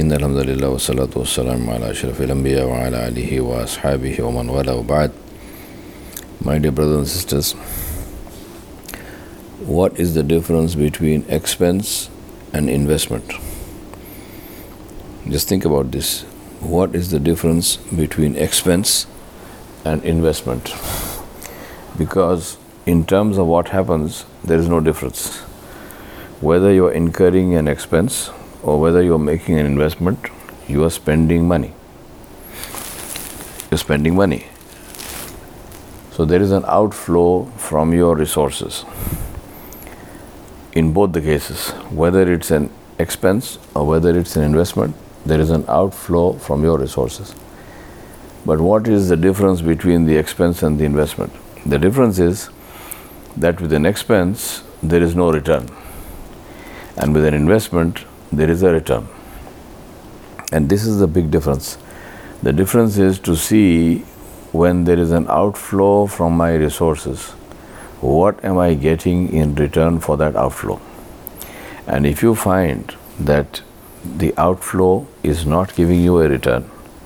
إن الحمد لله والصلاة والسلام على أشرف الأنبياء وعلى آله وأصحابه ومن والاه وبعد. My dear brothers and sisters, what is the difference between expense and investment? Just think about this. What is the difference between expense and investment? Because in terms of what happens, there is no difference. Whether you are incurring an expense or whether you are making an investment, you are spending money. You're spending money. So there is an outflow from your resources. In both the cases, whether it's an expense or whether it's an investment, there is an outflow from your resources. But what is the difference between the expense and the investment? The difference is that with an expense, there is no return. And with an investment, there is a return. And this is the big difference. The difference is to see when there is an outflow from my resources, what am I getting in return for that outflow? And if you find that the outflow is not giving you a return,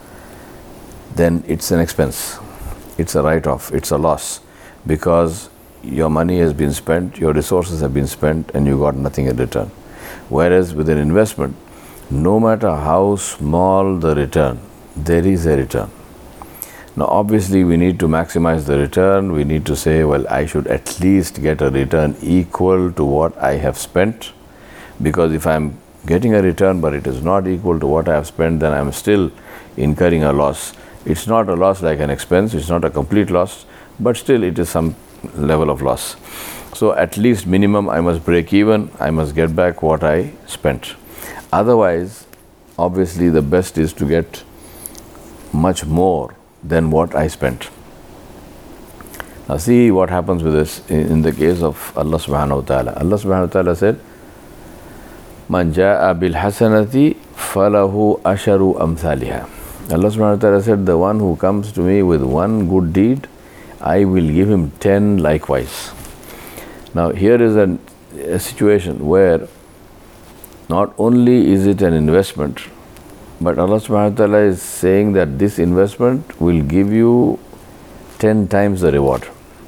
then it's an expense. It's a write-off. It's a loss because your money has been spent, your resources have been spent, and you got nothing in return. Whereas with an investment, no matter how small the return, there is a return. Now obviously we need to maximize the return. We need to say, well, I should at least get a return equal to what I have spent, because if I'm getting a return but it is not equal to what I have spent, then I'm still incurring a loss. It's not a loss like an expense, it's not a complete loss, but still it is some level of loss. So at least minimum I must break even, I must get back what I spent. Otherwise, obviously the best is to get much more than what I spent. Now see what happens with this in the case of Allah subhanahu wa ta'ala. Allah subhanahu wa ta'ala said, Man ja'a bil hasanati falahu asharu amthaliha. Allah subhanahu wa ta'ala said, the one who comes to me with one good deed, I will give him 10 likewise. Now here is a situation where not only is it an investment, but Allah subhanahu wa ta'ala is saying that this investment will give you 10 times the reward,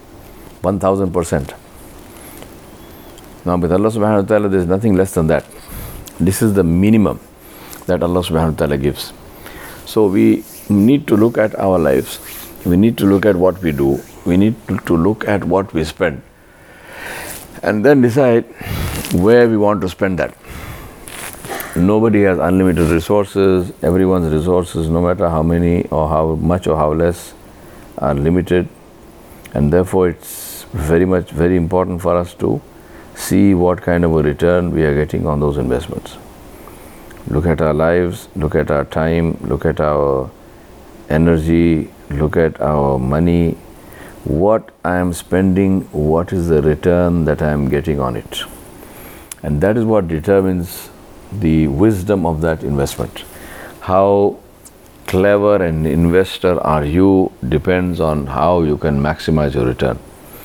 1000%. Now with Allah subhanahu wa ta'ala there is nothing less than that. This is the minimum that Allah subhanahu wa ta'ala gives. So we need to look at our lives. We need to look at what we do. We need to look at what we spend. And then decide where we want to spend that. Nobody has unlimited resources. Everyone's resources, no matter how many or how much or how less, are limited. And therefore it's very important for us to see what kind of a return we are getting on those investments. Look at our lives, look at our time, look at our energy, look at our money. What I am spending, what is the return that I am getting on it? And that is what determines the wisdom of that investment. How clever an investor are you depends on how you can maximize your return.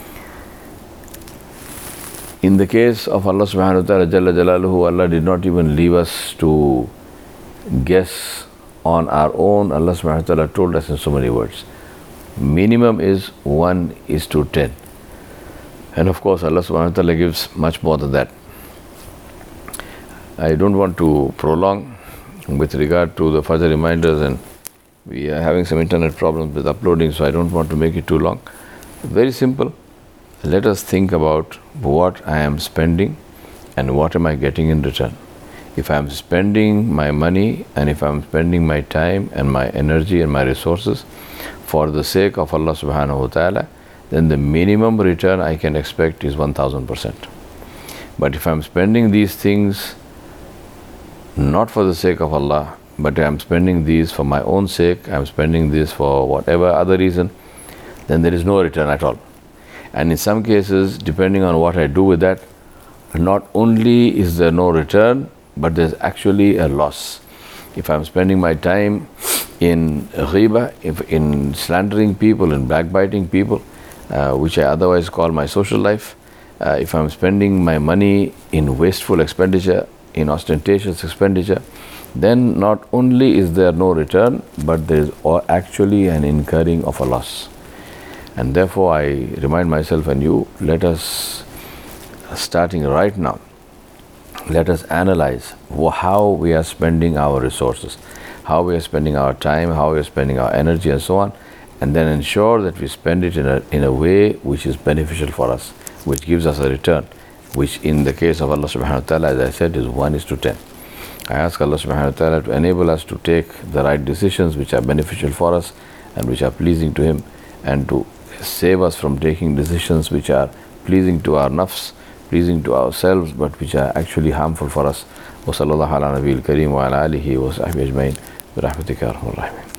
In the case of Allah subhanahu wa ta'ala Jalla Jalaluhu, Allah did not even leave us to guess on our own. Allah subhanahu wa ta'ala told us in so many words. Minimum is 1:10. And of course Allah subhanahu wa ta'ala gives much more than that. I don't want to prolong with regard to the further reminders, and we are having some internet problems with uploading, so I don't want to make it too long. Very simple. Let us think about what I am spending and what am I getting in return. If I am spending my money and if I am spending my time and my energy and my resources for the sake of Allah subhanahu wa ta'ala, then the minimum return I can expect is 1000%. But if I am spending these things not for the sake of Allah, but I am spending these for my own sake, I am spending this for whatever other reason, then there is no return at all. And in some cases, depending on what I do with that, not only is there no return, but there's actually a loss. If I'm spending my time in ghiba, in slandering people, in backbiting people, which I otherwise call my social life, if I'm spending my money in wasteful expenditure, in ostentatious expenditure, then not only is there no return, but there is actually an incurring of a loss. And therefore I remind myself and you, let us, starting right now, let us analyze how we are spending our resources, how we are spending our time, how we are spending our energy and so on, and then ensure that we spend it in a way which is beneficial for us, which gives us a return, which in the case of Allah subhanahu wa ta'ala, as I said, is 1:10. I ask Allah subhanahu wa ta'ala to enable us to take the right decisions which are beneficial for us and which are pleasing to Him, and to save us from taking decisions which are pleasing to our nafs, pleasing to ourselves, but which are actually harmful for us. Wa sallallahu ala nabiyil kareem wa ala alihi wa sahbihi ajmain bi rahmatika ya arhamar rahimin.